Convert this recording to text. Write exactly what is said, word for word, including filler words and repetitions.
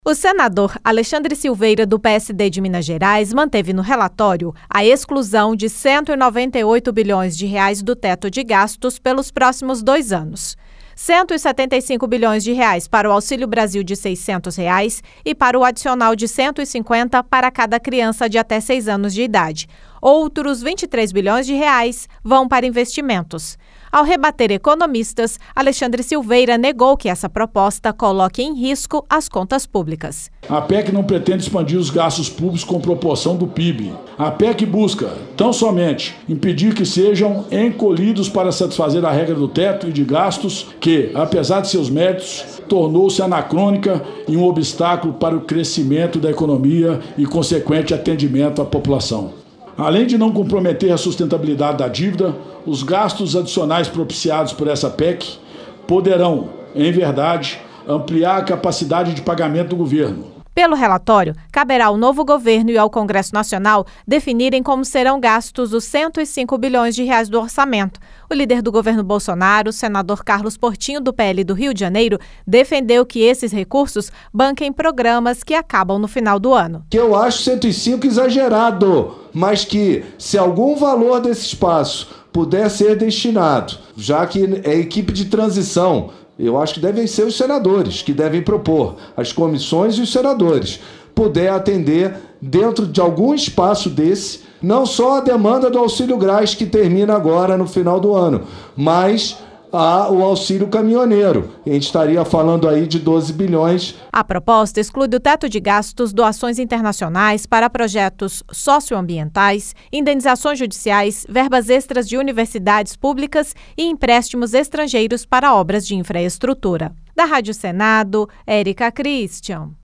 O senador Alexandre Silveira, do P S D de Minas Gerais, manteve no relatório a exclusão de cento e noventa e oito bilhões de reais do teto de gastos pelos próximos dois anos. cento e setenta e cinco bilhões de reais para o Auxílio Brasil de seiscentos reais e para o adicional de cento e cinquenta para cada criança de até seis anos de idade. Outros vinte e três bilhões de reais vão para investimentos. Ao rebater economistas, Alexandre Silveira negou que essa proposta coloque em risco as contas públicas. A P E C não pretende expandir os gastos públicos com proporção do P I B. A P E C busca, tão somente, impedir que sejam encolhidos para satisfazer a regra do teto e de gastos que, apesar de seus méritos, tornou-se anacrônica e um obstáculo para o crescimento da economia e consequente atendimento à população. Além de não comprometer a sustentabilidade da dívida, os gastos adicionais propiciados por essa P E C poderão, em verdade, ampliar a capacidade de pagamento do governo. Pelo relatório, caberá ao novo governo e ao Congresso Nacional definirem como serão gastos os cento e cinco bilhões de reais do orçamento. O líder do governo Bolsonaro, o senador Carlos Portinho, do P L do Rio de Janeiro, defendeu que esses recursos banquem programas que acabam no final do ano. Que eu acho cento e cinco exagerado, mas que se algum valor desse espaço puder ser destinado, já que é equipe de transição, eu acho que devem ser os senadores que devem propor, as comissões e os senadores, puder atender dentro de algum espaço desse, não só a demanda do auxílio gás que termina agora no final do ano, mas a, o auxílio caminhoneiro. A gente estaria falando aí de doze bilhões. A proposta exclui do teto de gastos doações internacionais para projetos socioambientais, indenizações judiciais, verbas extras de universidades públicas e empréstimos estrangeiros para obras de infraestrutura. Da Rádio Senado, Érica Christian.